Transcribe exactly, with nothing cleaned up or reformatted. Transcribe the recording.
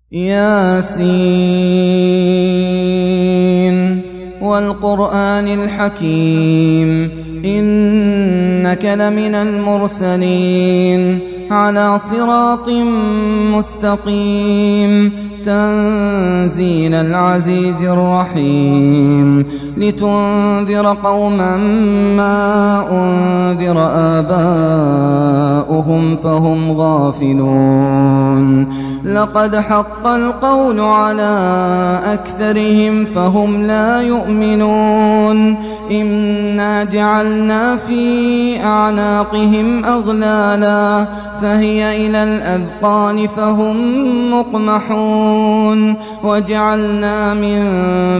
ياسين والقرآن الحكيم إنك لمن المرسلين على صراط مستقيم تنزيل العزيز الرحيم لتنذر قوما ما أنذر آباؤهم فهم غافلون لقد حق القول على أكثرهم فهم لا يؤمنون إنا جعلنا في أعناقهم أغلالا فهي إلى الأذقان فهم مقمحون وجعلنا من